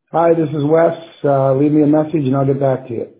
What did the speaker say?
Hi, this is Wes. Leave me a message and I'll get back to you.